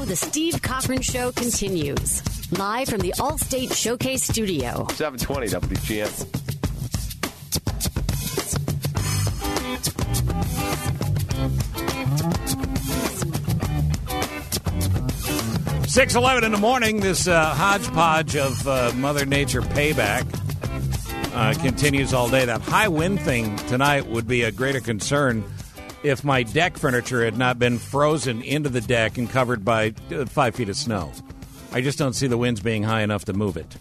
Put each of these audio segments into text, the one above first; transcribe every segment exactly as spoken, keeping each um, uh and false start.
The Steve Cochran Show continues. Live from the Allstate Showcase Studio. seven twenty W G N. six eleven in the morning, this uh, hodgepodge of uh, Mother Nature payback uh, continues all day. That high wind thing tonight would be a greater concern if my deck furniture had not been frozen into the deck and covered by uh, five feet of snow. I just don't see the winds being high enough to move it.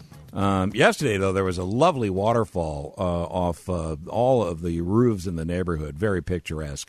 Um, yesterday, though, there was a lovely waterfall uh, off uh, all of the roofs in the neighborhood. Very picturesque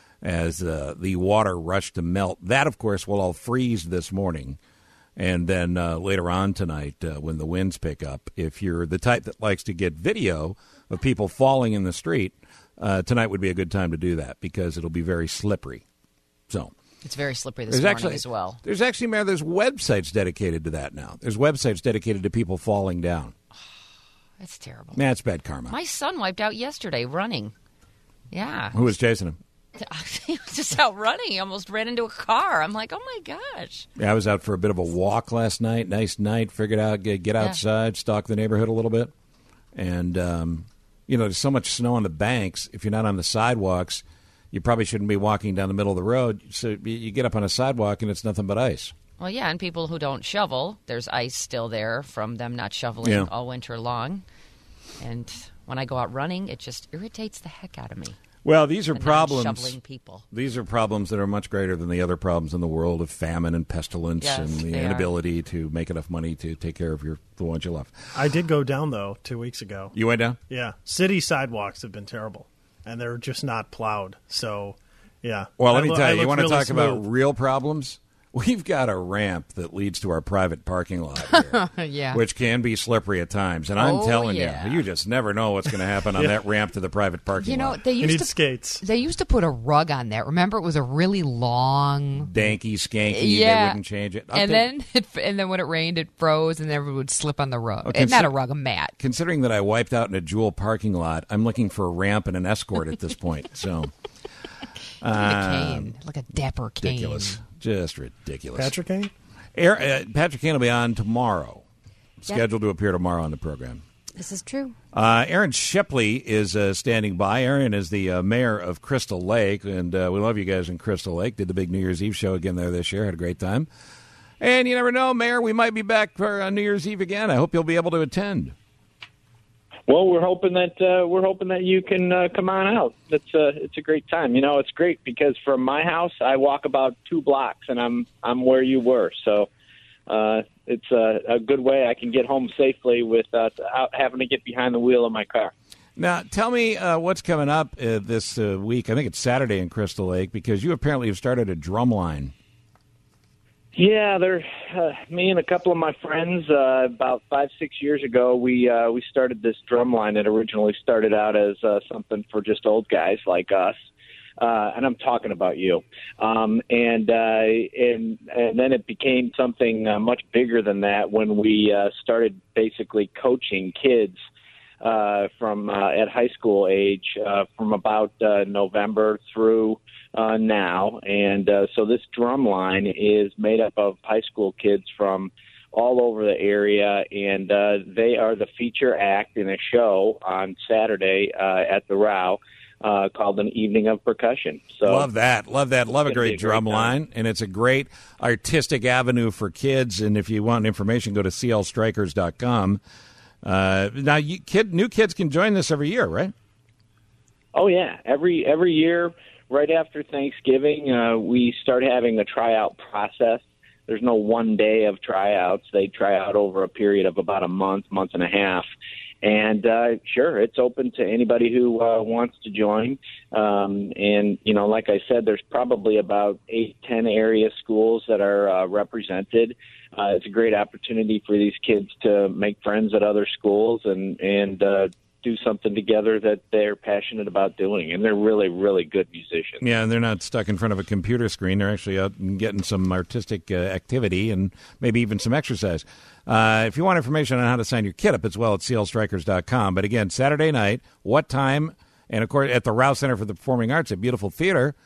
as uh, the water rushed to melt. That, of course, will all freeze this morning. And then uh, later on tonight, uh, when the winds pick up, if you're the type that likes to get video of people falling in the street, uh, tonight would be a good time to do that because it'll be very slippery. So it's very slippery this there's morning actually, as well. There's actually, Mayor, there's websites dedicated to that now. There's websites dedicated to people falling down. That's terrible. That's bad karma. My son wiped out yesterday running. Yeah. Who was chasing him? He was just out running. He almost ran into a car. I'm like, oh, my gosh. Yeah, I was out for a bit of a walk last night. Nice night. Figured out, get, get outside, yeah. Stalk the neighborhood a little bit. And, um, you know, there's so much snow on the banks. If you're not on the sidewalks, you probably shouldn't be walking down the middle of the road. So you get up on a sidewalk, and it's nothing but ice. Well, yeah, and people who don't shovel, there's ice still there from them not shoveling yeah. all winter long. And when I go out running, it just irritates the heck out of me. Well, these are the problems. Non-shoveling people. These are problems that are much greater than the other problems in the world of famine and pestilence yes, and the they inability are. to make enough money to take care of your the ones you love. I did go down though two weeks ago. You went down? Yeah, city sidewalks have been terrible, and they're just not plowed. So, yeah. Well, let I me lo- tell I you. You look want to really talk smooth. about real problems? We've got a ramp that leads to our private parking lot here, yeah. which can be slippery at times. And I'm oh, telling yeah. you, you just never know what's going to happen on yeah. that ramp to the private parking You know, lot. they You used need to skates. They used to put a rug on that. Remember, it was a really long, Danky, skanky. Yeah. They wouldn't change it. I'll and take- then it, and then when it rained, it froze, and everyone would slip on the rug. Okay, Not so- a rug, a mat. Considering that I wiped out in a Jewel parking lot, I'm looking for a ramp and an escort at this point. So, Like um, a cane, like a dapper cane. ridiculous, just ridiculous. Patrick Kane? Aaron, uh, Patrick Kane will be on tomorrow. Scheduled to appear tomorrow on the program. This is true. Uh, Aaron Shipley is uh, standing by. Aaron is the uh, mayor of Crystal Lake, and uh, we love you guys in Crystal Lake. Did the big New Year's Eve show again there this year. Had a great time. And you never know, Mayor, we might be back for uh, New Year's Eve again. I hope you'll be able to attend. Well, we're hoping that uh, we're hoping that you can uh, come on out. It's a it's a great time. You know, it's great because from my house I walk about two blocks and I'm I'm where you were. So uh, it's a, a good way I can get home safely without having to get behind the wheel of my car. Now, tell me uh, what's coming up uh, this uh, week. I think it's Saturday in Crystal Lake because you apparently have started a drum line. Yeah, there. Uh, me and a couple of my friends, uh, about five, six years ago, we uh, we started this drum line that originally started out as uh, something for just old guys like us, uh, and I'm talking about you. Um, and uh, and and then it became something uh, much bigger than that when we uh, started basically coaching kids uh, from uh, at high school age uh, from about uh, November through. Uh, now, and uh, so this drum line is made up of high school kids from all over the area, and uh, they are the feature act in a show on Saturday uh, at the Row uh, called An Evening of Percussion. So Love that. Love that. Love a great a drum great line, and it's a great artistic avenue for kids, and if you want information, go to c l strikers dot com. Uh, now, you, kid, new kids can join this every year, right? Oh, yeah. Every every year, right after Thanksgiving, uh, we start having a tryout process. There's no one day of tryouts. They try out over a period of about a month, month and a half. And, uh, sure, it's open to anybody who uh, wants to join. Um, and, you know, like I said, there's probably about eight, ten area schools that are uh, represented. Uh, it's a great opportunity for these kids to make friends at other schools and, and uh, do something together that they're passionate about doing. And they're really, really good musicians. Yeah, and they're not stuck in front of a computer screen. They're actually out and getting some artistic uh, activity and maybe even some exercise. Uh, if you want information on how to sign your kid up as well, at c l strikers dot com. But again, Saturday night, what time? And, of course, at the Rouse Center for the Performing Arts at Beautiful Theater,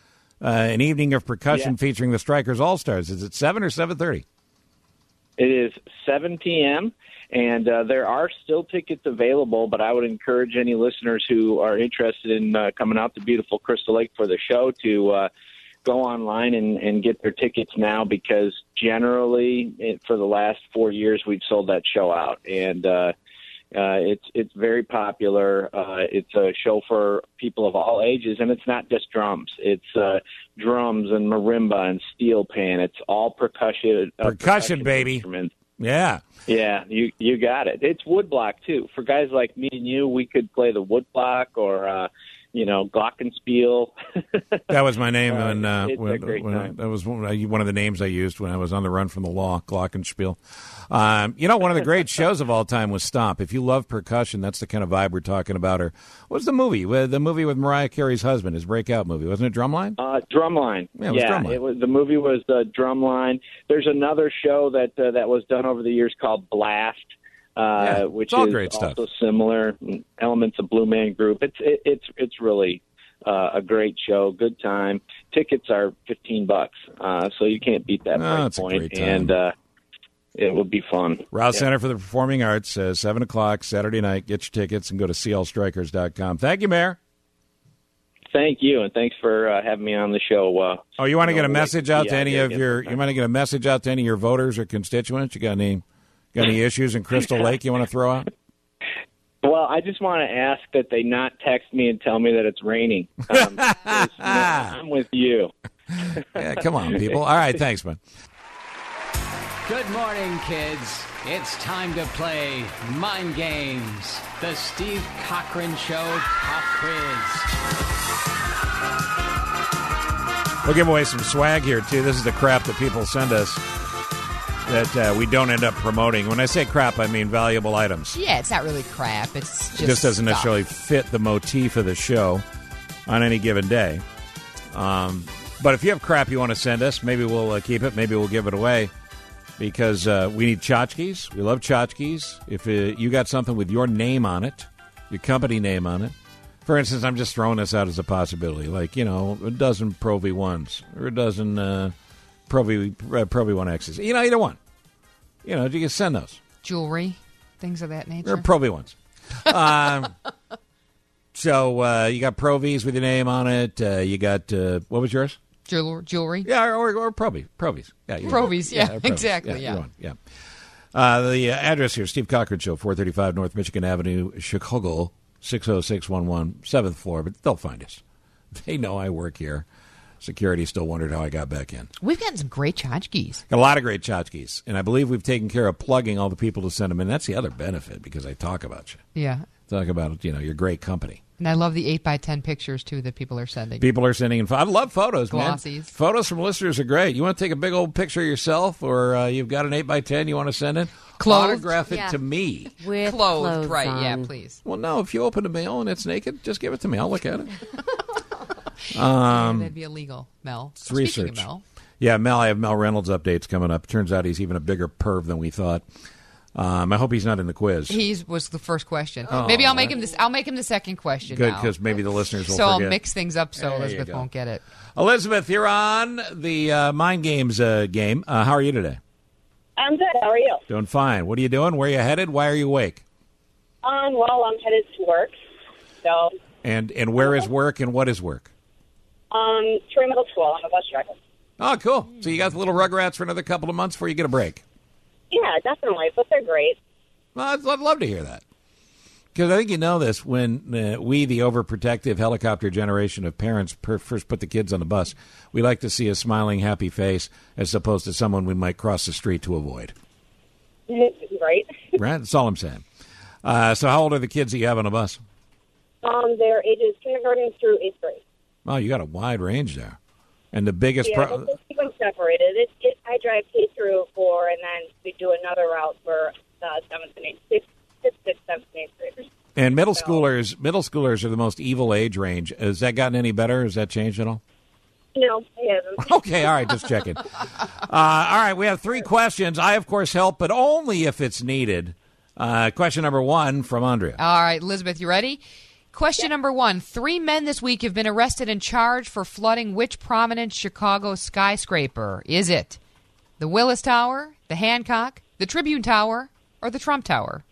uh, an evening of percussion Yeah. featuring the Strikers All-Stars. Is it seven or seven thirty? It is seven p.m., and uh, there are still tickets available, but I would encourage any listeners who are interested in uh, coming out to beautiful Crystal Lake for the show to uh, go online and, and get their tickets now, because generally it, for the last four years we've sold that show out, and uh, uh, it's it's very popular. Uh, it's a show for people of all ages, and it's not just drums. It's uh, drums and marimba and steel pan. It's all percussion. Uh, Percussion, baby. Instruments. Yeah. Yeah, you you got it. It's woodblock too. For guys like me and you, we could play the woodblock or uh, you know, glockenspiel. That was my name Uh, when, uh, it's a when, great when time. that was one one of the names I used when I was on the run from the law, Glockenspiel. Um, you know, one of the great shows of all time was Stomp. If you love percussion, that's the kind of vibe we're talking about. Or what was the movie? With the movie with Mariah Carey's husband, his breakout movie, wasn't it? Drumline. Uh, Drumline. Yeah, it was Drumline. it was. The movie was uh, Drumline. There's another show that uh, that was done over the years called Blast. Uh, Yeah, which it's all is great stuff. also similar elements of Blue Man Group. It's it, it's it's really uh, a great show, good time. Tickets are fifteen bucks, uh, so you can't beat that No, price it's a point, great time. and uh, it will be fun. Rouse Yeah. Center for the Performing Arts, uh, seven o'clock Saturday night. Get your tickets and go to c l strikers dot com. Thank you, Mayor. Thank you, and thanks for uh, having me on the show. Uh, Oh, you want to you know, get a like message the out to any idea of again your? sometime. You want to get a message out to any of your voters or constituents? You got any? Got any issues in Crystal Lake you want to throw out? Well, I just want to ask that they not text me and tell me that it's raining. Um, 'cause, you know, I'm with you. Yeah, come on, people. All right, thanks, man. Good morning, kids. It's time to play Mind Games, the Steve Cochran Show Pop Quiz. We'll give away some swag here, too. This is the crap that people send us that uh, we don't end up promoting. When I say crap, I mean valuable items. Yeah, it's not really crap. It's just It just doesn't stuff. necessarily fit the motif of the show on any given day. Um, but if you have crap you want to send us, maybe we'll uh, keep it. Maybe we'll give it away because uh, we need tchotchkes. We love tchotchkes. If uh, you got something with your name on it, your company name on it. For instance, I'm just throwing this out as a possibility. Like, you know, a dozen Pro V ones or a dozen uh, Pro V, uh, Pro V one X's. You know, either one. You know, you can send those. Jewelry, things of that nature. Or Pro V ones. Um, so uh, you got Pro Vs with your name on it. Uh, you got, uh, what was yours? Jewel- jewelry. Yeah, or, or Pro V. Pro Vs. Yeah, you're Pro right. Vs, yeah, Pro Vs. exactly, yeah. you're on, yeah. Uh, the uh, address here, Steve Cochran Show, four thirty-five North Michigan Avenue, Chicago, six oh six one one, seventh floor. But they'll find us. They know I work here. Security still wondered how I got back in. We've gotten some great tchotchkes. Got a lot of great tchotchkes, and I believe we've taken care of plugging all the people to send them in. That's the other benefit, because I talk about you. Yeah. Talk about, you know, your great company. And I love the eight by ten pictures, too, that people are sending. People are sending in. I love photos, man. Glossies. Photos from listeners are great. You want to take a big old picture of yourself, or uh, you've got an eight by ten you want to send in? Clothed? Autograph it Yeah. to me. With Clothed, clothes right, on. yeah, please. Well, no, if you open the mail and it's naked, just give it to me. I'll look at it. Um, That'd be illegal, Mel. It's Speaking research. of Mel. Yeah, Mel, I have Mel Reynolds updates coming up. Turns out he's even a bigger perv than we thought. Um, I hope he's not in the quiz. He was the first question. Maybe I'll make him this. I'll make him the second question. Good, now. because maybe the listeners will So I'll forget. mix things up so There you Elizabeth go. won't get it. Elizabeth, you're on the uh, Mind Games uh, game. Uh, how are you today? I'm good. How are you? Doing fine. What are you doing? Where are you headed? Why are you awake? Um, well, I'm headed to work. So, And and where is work and what is work? um, Troy Middle School. I'm a bus driver. Oh, cool. So you got the little Rugrats for another couple of months before you get a break. Yeah, definitely. But they're great. Well, I'd, I'd love to hear that. Because I think you know this, when uh, we, the overprotective helicopter generation of parents, per- first put the kids on the bus, we like to see a smiling, happy face as opposed to someone we might cross the street to avoid. Right? Right? That's all I'm saying. Uh, so how old are the kids that you have on the bus? Um, they're ages kindergarten through eighth grade. Oh, you got a wide range there. And the biggest... Yeah, pro- but just keep them separated. It, it, I drive K through four, and then we do another route for uh, seventh and eighth, sixth, fifth, sixth, seventh, and eighth graders. and middle So- schoolers, middle schoolers are the most evil age range. Has that gotten any better? Has that changed at all? No, he hasn't. Okay, all right, just checking. Uh, all right, we have three questions. I, of course, help, but only if it's needed. Uh, question number one from Andrea. All right, Elizabeth, you ready? Question number one. Three men this week have been arrested and charged for flooding which prominent Chicago skyscraper? Is it the Willis Tower, the Hancock, the Tribune Tower, or the Trump Tower?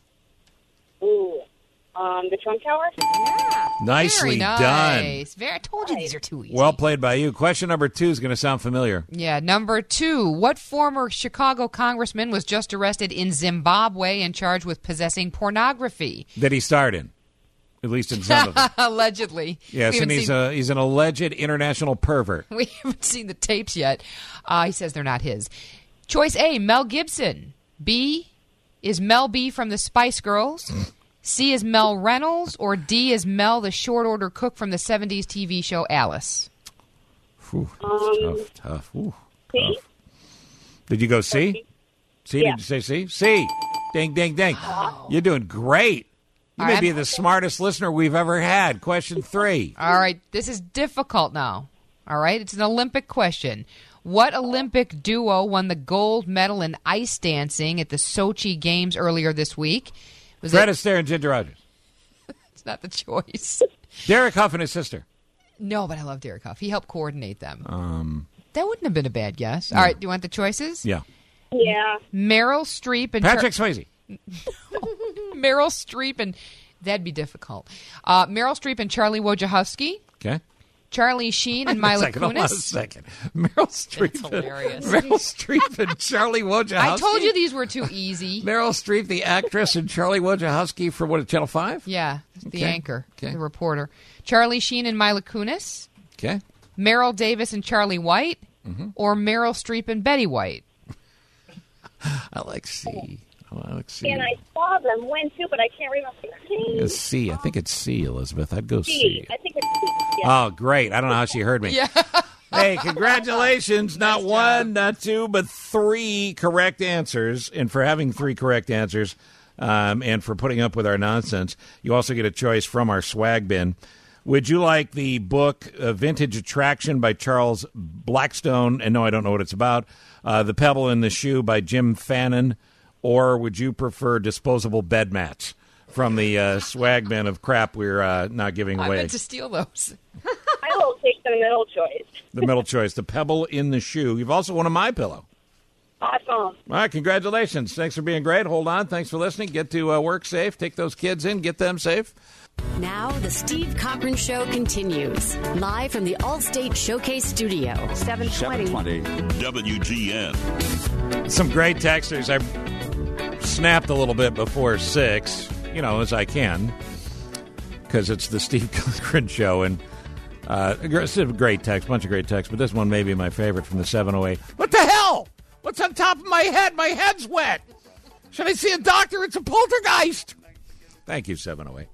Ooh. Um, the Trump Tower? Yeah. Nicely Very nice. done. Very, I told you these are too easy. Well played by you. Question number two is going to sound familiar. Yeah, number two. What former Chicago congressman was just arrested in Zimbabwe and charged with possessing pornography? That he starred in, at least in some of them. Allegedly. Yes, We and haven't he's seen- a, he's an alleged international pervert. We haven't seen the tapes yet. Uh, he says they're not his. Choice A, Mel Gibson. B, is Mel B from the Spice Girls? C is Mel Reynolds, or D is Mel, the short order cook from the seventies T V show Alice? Whew, Um, tough, tough. Ooh, C? tough. Did you go C? C, Yeah. did you say C? C. Ding, ding, ding. You're doing great. You All may right. be the smartest listener we've ever had. Question three. All right, this is difficult now. All right, it's an Olympic question. What Olympic duo won the gold medal in ice dancing at the Sochi Games earlier this week? Was Fred it? Astaire and Ginger Rogers. It's not the choice. Derek Huff and his sister. No, but I love Derek Huff. He helped coordinate them. Um, That wouldn't have been a bad guess. All right, do you want the choices? yeah. Yeah. Meryl Streep and Patrick Swayze. Meryl Streep and that'd be difficult. Uh, Meryl Streep and Charlie Wojciechowski, Okay. Charlie Sheen and Wait a Mila second, hold on a Kunis. second. Meryl Streep. That's hilarious. And, Meryl Streep and Charlie Wojciechowski. I told you these were too easy. Meryl Streep, the actress, and Charlie Wojciechowski for what, Channel five? Yeah, the Okay. anchor, Okay. the reporter. Charlie Sheen and Mila Kunis, Okay. Meryl Davis and Charlie White, Mm-hmm. or Meryl Streep and Betty White. I like C. I like C. And I saw them win, too, but I can't remember their names. It's C. I think it's C, Elizabeth. I'd go C. C. I think it's C. Yeah. Oh, great. I don't know how she heard me. Yeah. Hey, congratulations. Not one, not two, but three correct answers. And for having three correct answers um, and for putting up with our nonsense, you also get a choice from our swag bin. Would you like the book uh, Vintage Attraction by Charles Blackstone? And no, I don't know what it's about. Uh, the Pebble in the Shoe by Jim Fannin. Or would you prefer disposable bed mats from the uh, swag bin of crap we're uh, not giving I away? meant to steal those. I will take the middle choice. The middle choice, the Pebble in the Shoe. You've also won a My Pillow. Awesome. All right, congratulations. Thanks for being great. Hold on. Thanks for listening. Get to uh, work safe. Take those kids in. Get them safe. Now, the Steve Cochran Show continues. Live from the Allstate Showcase Studio. seven twenty. W G N. Some great texters. I snapped a little bit before six, you know, as I can, because it's the Steve Cochran Show. And uh, it's a great text, bunch of great texts, but this one may be my favorite from the seven oh eight. What the hell? What's on top of my head? My head's wet. Should I see a doctor? It's a poltergeist. Thank you, seven oh eight.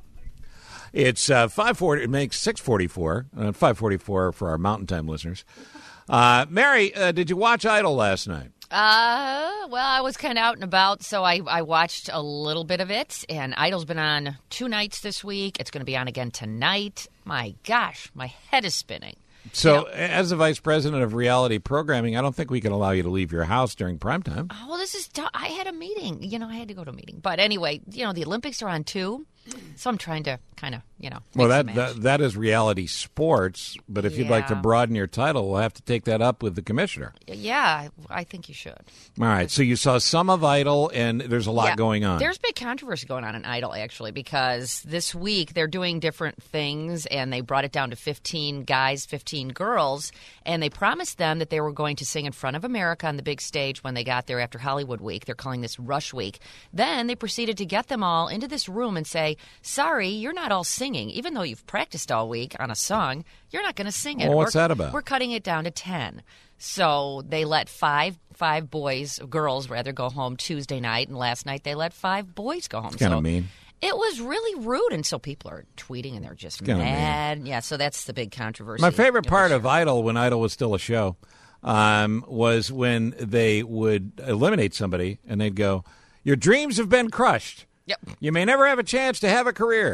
It's uh, five forty. It makes six forty-four. Uh, five forty-four for our Mountain Time listeners. Uh, Mary, uh, did you watch Idol last night? Uh, well, I was kind of out and about, so I, I watched a little bit of it. And Idol's been on two nights this week. It's going to be on again tonight. My gosh, my head is spinning. So, You know- as the vice president of reality programming, I don't think we can allow you to leave your house during prime time. Oh, well, this is. T- I had a meeting. You know, I had to go to a meeting. But anyway, you know, the Olympics are on too, so I'm trying to kind of, you know. Well, mix that, and match. that that is reality sports. But if you'd like to Yeah. broaden your title, we'll have to take that up with the commissioner. Yeah, I think you should. All right. So you saw some of Idol, and there's a lot Yeah. going on. There's big controversy going on in Idol, actually, because this week they're doing different things, and they brought it down to fifteen guys, fifteen girls, and they promised them that they were going to sing in front of America on the big stage when they got there after Hollywood Week. They're calling this Rush Week. Then they proceeded to get them all into this room and say, sorry, you're not all singing. Even though you've practiced all week on a song, you're not going to sing it. Well, what's We're- that about? We're cutting it down to ten. So they let five five boys, girls rather, go home Tuesday night, and last night they let five boys go home. Kind so of mean. It was really rude, and so people are tweeting, and they're just Kinda mad. Yeah, so that's the big controversy. My favorite It part was- of Idol, when Idol was still a show, um, was when they would eliminate somebody, and they'd go, your dreams have been crushed. Yep. You may never have a chance to have a career.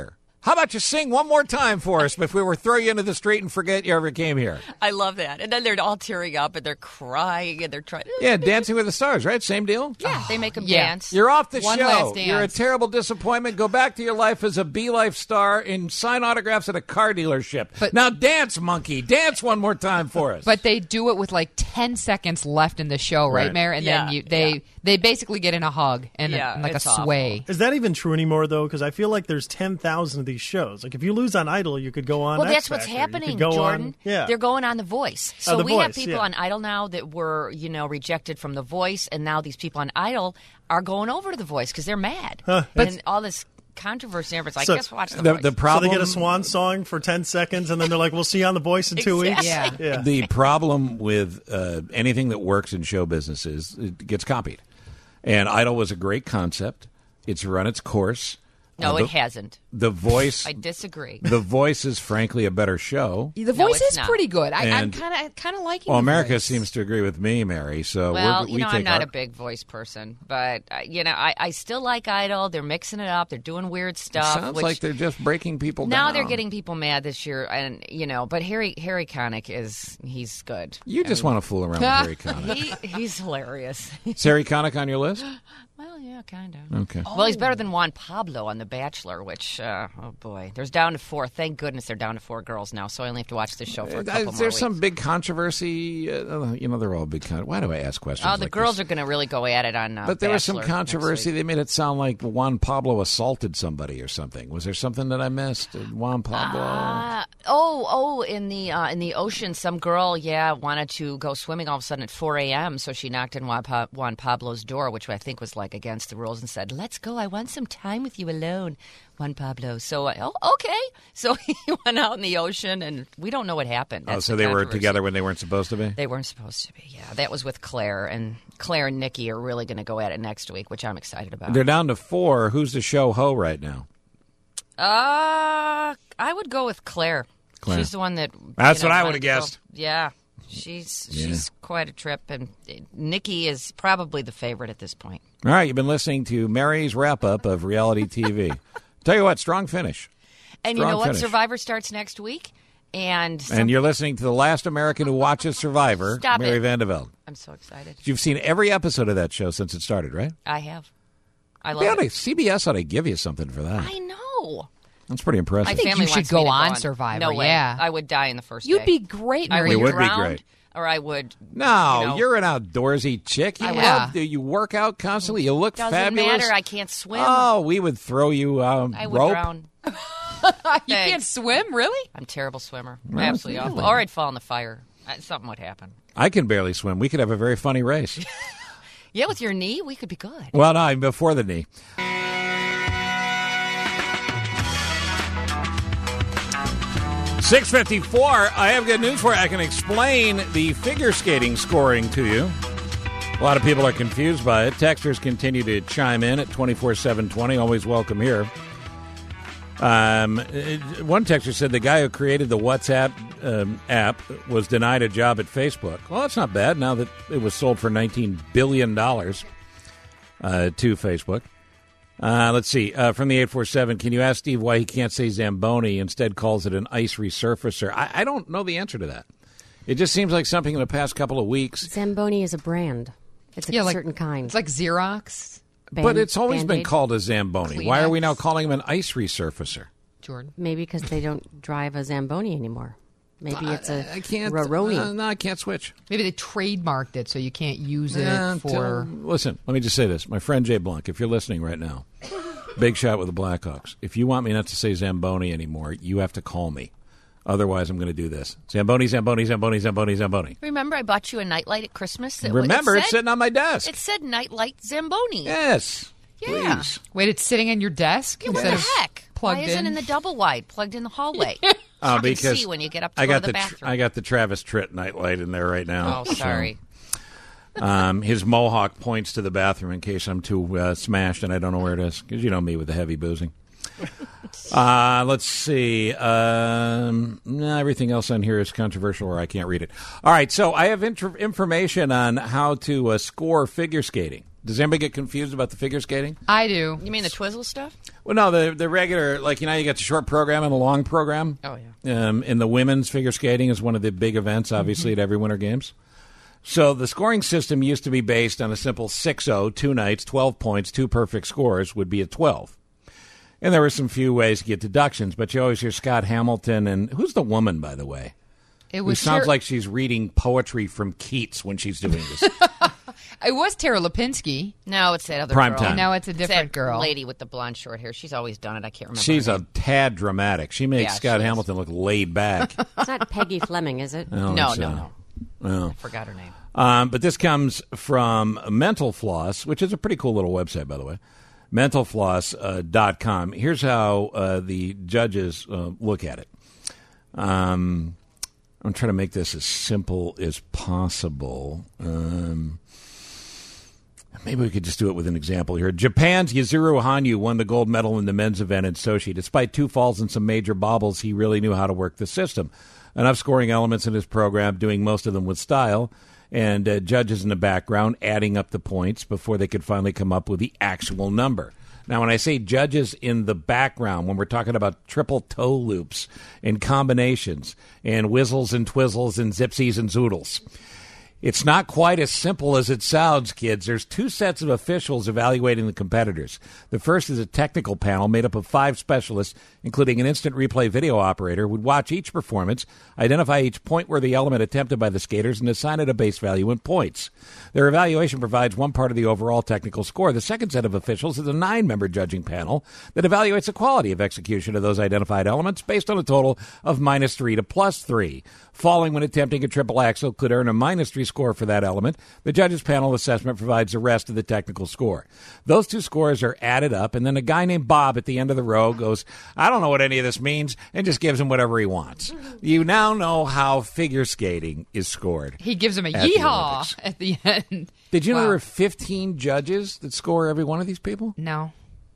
How about you sing one more time for us if we were throw you into the street and forget you ever came here? I love that. And then they're all tearing up and they're crying and they're trying. Yeah, Dancing with the Stars, right? Same deal? Yeah, they make them Yeah. dance. You're off the One show. last dance. You're a terrible disappointment. Go back to your life as a B-Life star and sign autographs at a car dealership. But- now dance, monkey. Dance one more time for us. But they do it with like ten seconds left in the show, right, Right. Mayor? And Yeah, then you, they yeah. they basically get in a hug and, a- Yeah, and like a it's awful. sway. Is that even true anymore, though? Because I feel like there's ten thousand of these shows. Like, if you lose on Idol, you could go on Well, X that's what's Factor. You happening, could go Jordan. on- yeah. They're going on The Voice. So The we have Voice, people yeah. on Idol now that were, you know, rejected from The Voice, and now these people on Idol are going over to The Voice because they're mad. And all this controversy, everyone's like, So- guess watch The, the, Voice. the So problem they get a swan song for ten seconds, and then they're like, we'll see you on The Voice in two weeks. Exactly. Yeah. Yeah. the problem with uh, anything that works in show business is it gets copied. And Idol was a great concept. It's run its course. no, Uh, it the, hasn't. The Voice. I disagree. The Voice is frankly a better show. The No, voice it's is not. pretty good. I, I'm And- kind of kind of liking. Well, The America Voice. seems to agree with me, Mary. So Well, we're, you we know, take I'm not our, a big Voice person, but uh, you know, I, I still like Idol. They're mixing it up. They're doing weird stuff. Sounds which like they're just breaking people now down. they're getting people mad this year, and you know, but Harry Harry Connick is he's good. You just want to fool around with Harry Connick. He, he's hilarious. Is Harry Connick on your list? Well, yeah, kind of. Okay. Well, he's better than Juan Pablo on The Bachelor, which, uh, oh boy, there's down to four. Thank goodness they're down to four girls now, so I only have to watch this show for a Uh, couple Is more there weeks. some big controversy? Uh, you know, they're all big. Con- Why do I ask questions? Oh, the like girls this? are going to really go at it on. Uh, But there was some Bachelor next controversy. week. They made it sound like Juan Pablo assaulted somebody or something. Was there something that I missed? Did Juan Pablo. Uh, oh, oh, in the uh, in the ocean, some girl, yeah, wanted to go swimming all of a sudden at four a.m., so she knocked on Juan, pa- Juan Pablo's door, which I think was like against the rules, and said, "Let's go. I want some time with you alone, Juan Pablo." So, uh, oh, okay. So he went out in the ocean, and we don't know what happened. oh, That's so the they were controversy. together when they weren't supposed to be? They weren't supposed to be. Yeah, that was with Claire, and Claire and Nikki are really going to go at it next week, which I'm excited about. They're down to four. Who's the show ho right now? Uh, I would go with Claire. Claire. She's the one that. That's you know, what I wanted would've to go- guessed. Yeah, she's Yeah. she's quite a trip, and Nikki is probably the favorite at this point. All right, you've been listening to Mary's wrap-up of reality T V. Tell you what, strong finish. And you Strong know what? finish. Survivor starts next week, and some- And you're listening to the last American who watches Survivor, Stop Mary it. Vandevelde. I'm so excited. You've seen every episode of that show since it started, right? I have. I They love ought to- it. C B S ought to give you something for that. I know. That's pretty impressive. My think family you should wants go me to on Survivor, No way. yeah. I would die in the first You'd day. be great, I Mary. It would would be drown, great. or I would. No, you know, you're an outdoorsy chick. You I- love Yeah. to- you work out constantly. You look Doesn't fabulous. matter. I can't swim. Oh, we would throw you um, I would rope. drown. You can't Thanks. swim, really? I'm a terrible swimmer. Well, Absolutely awful. really? Or I'd fall in the fire. Uh, Something would happen. I can barely swim. We could have a very funny race. Yeah, with your knee, we could be good. Well, no, I'm before the knee. six fifty-four. I have good news for you. I can explain the figure skating scoring to you. A lot of people are confused by it. Texters continue to chime in at twenty-four seven twenty. Always welcome here. Um, it- one texter said the guy who created the WhatsApp um, app was denied a job at Facebook. Well, that's not bad now that it was sold for nineteen billion dollars uh, to Facebook. Uh, let's see. Uh, from the eight four seven, can you ask Steve why he can't say Zamboni, instead calls it an ice resurfacer? I, I don't know the answer to that. It just seems like something in the past couple of weeks. Zamboni is a brand. It's a Yeah, like- certain kind. It's like Xerox, But Band- it's always been Band-Aid? called a Zamboni. Why are we Kleenex. now calling him an ice resurfacer? Jordan. Maybe because they don't drive a Zamboni anymore. Maybe it's a I can't. Raroni. Uh, no, I can't switch. Maybe they trademarked it so you can't use it Uh, for. tell- listen, let me just say this. My friend Jay Blanc, if you're listening right now, big shot with the Blackhawks. If you want me not to say Zamboni anymore, you have to call me. Otherwise, I'm going to do this. Zamboni, Zamboni, Zamboni, Zamboni, Zamboni. Remember, I bought you a nightlight at Christmas. That- Remember, it it's said, sitting on my desk. It said nightlight Zamboni. Yes. Yeah. Please. Wait, it's sitting in your desk Yeah, what instead the of heck? plugged Why isn't in? it in the double wide, plugged in the hallway? Oh, you can because see when you get up to I go got to the, the tr- bathroom. I got the Travis Tritt nightlight in there right now. oh, sorry. So, um, his mohawk points to the bathroom in case I'm too uh, smashed and I don't know where it is. Because you know me with the heavy boozing. Uh, let's see. Um, no, everything else on here is controversial or I can't read it. All right, so I have inter- information on how to uh, score figure skating. Does anybody get confused about the figure skating? I do. You mean the Twizzle stuff? Well, no, the the regular, like, you know, you got the short program and the long program. Oh, yeah. Um, and the women's figure skating is one of the big events, obviously, mm-hmm. at every Winter Games. So the scoring system used to be based on a simple six oh, two nights, twelve points, two perfect scores would be a twelve. And there were some few ways to get deductions, but you always hear Scott Hamilton, and who's the woman, by the way? It was Who sounds Ter- like she's reading poetry from Keats when she's doing this. It was Tara Lipinski. No, it's that other Prime girl. time. No, it's a It's different that girl. lady with the blonde short hair. She's always done it. I can't remember. She's her a name. tad dramatic. She makes Yeah, Scott she is. Hamilton look laid back. It's not Peggy Fleming, is it? I don't No, think no, so. no. Well. I forgot her name. Um, but this comes from Mental Floss, which is a pretty cool little website, by the way. mental floss dot com. Uh, Here's how uh, the judges uh, look at it. Um, I'm trying to make this as simple as possible. Um, maybe we could just do it with an example here. Japan's Yuzuru Hanyu won the gold medal in the men's event in Sochi. Despite two falls and some major bobbles, he really knew how to work the system. Enough scoring elements in his program, doing most of them with style, and uh, judges in the background adding up the points before they could finally come up with the actual number. Now, when I say judges in the background, when we're talking about triple toe loops and combinations and whistles and twizzles and zipsies and zoodles, it's not quite as simple as it sounds, kids. There's two sets of officials evaluating the competitors. The first is a technical panel made up of five specialists, including an instant replay video operator, who would watch each performance, identify each point-worthy element attempted by the skaters, and assign it a base value in points. Their evaluation provides one part of the overall technical score. The second set of officials is a nine-member judging panel that evaluates the quality of execution of those identified elements based on a total of minus three to plus three. Falling when attempting a triple axel could earn a minus three score for that element. The judges' panel assessment provides the rest of the technical score. Those two scores are added up, and then a guy named Bob at the end of the row goes, I don't know what any of this means, and just gives him whatever he wants. You now know how figure skating is scored. He gives him a at the yeehaw Olympics. at the end. Did you know Wow. there are fifteen judges that score every one of these people? No.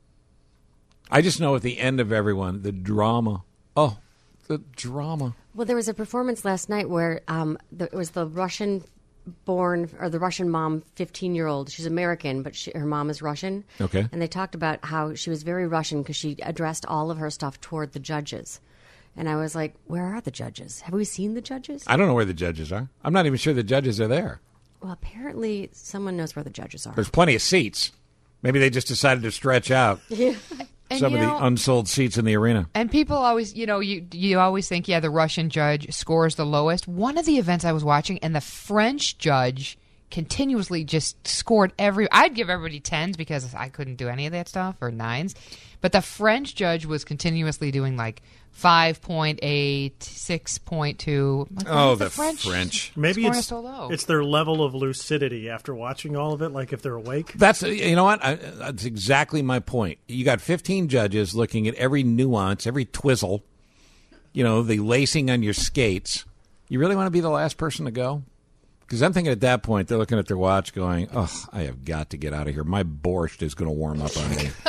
I just know at the end of everyone, the drama. Oh, the drama. Well, there was a performance last night where um, the, it was the Russian-born or the Russian mom, fifteen-year-old. She's American, but she, her mom is Russian. Okay. And they talked about how she was very Russian because she addressed all of her stuff toward the judges. And I was like, where are the judges? Have we seen the judges? I don't know where the judges are. I'm not even sure the judges are there. Well, apparently someone knows where the judges are. There's plenty of seats. Maybe they just decided to stretch out Yeah. And, some you of know, the unsold seats in the arena. And people always, you know, you you always think, yeah, the Russian judge scores the lowest. One of the events I was watching, and the French judge continuously just scored every. I'd give everybody tens because I couldn't do any of that stuff, or nines. But the French judge was continuously doing like five point eight, six point two. Like, why Oh, is the French. French. Maybe Scoring it's so low. it's their level of lucidity after watching all of it. Like if they're awake. That's you know what? I, that's exactly my point. You got fifteen judges looking at every nuance, every twizzle. You know, the lacing on your skates. You really want to be the last person to go? Because I'm thinking at that point they're looking at their watch, going, "Oh, I have got to get out of here. My borscht is going to warm up on me."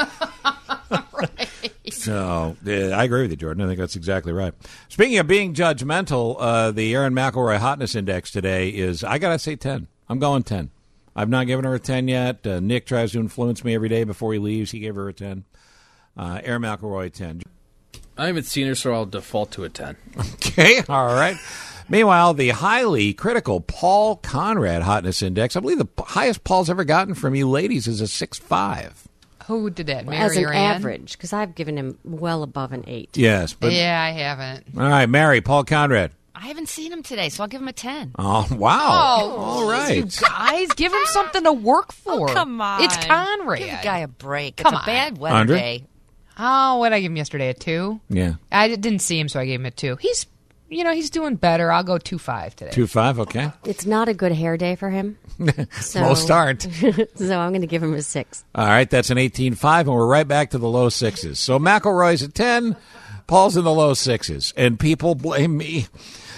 Right. So yeah, I agree with you, Jordan. I think that's exactly right. Speaking of being judgmental, uh, the Aaron McElroy Hotness Index today is, I got to say, ten. I'm going ten. I've not given her a ten yet. Uh, Nick tries to influence me every day before he leaves. He gave her a ten. Uh, Aaron McElroy, ten. I haven't seen her, so I'll default to a ten. Okay, all right. Meanwhile, the highly critical Paul Conrad Hotness Index, I believe the p- highest Paul's ever gotten from you ladies is a six five. Who did that? Mary As an or Ann? average, because I've given him well above an eight. Yes. But, Yeah, I haven't. all right, Mary, Paul Conrad. I haven't seen him today, so I'll give him a ten. Oh, wow. Oh, all You right. guys, give him something to work for. Oh, come on. It's Conrad. Give the guy a break. Come it's on. a bad weather Andre? day. Oh, what did I give him yesterday? A two? Yeah. I di- didn't see him, so I gave him a two. He's, you know, he's doing better. I'll go two five today. two five, okay. It's not a good hair day for him. So, Most aren't. so I'm going to give him a six. All right, that's an eighteen five, and we're right back to the low sixes. So McElroy's at ten, Paul's in the low sixes, and people blame me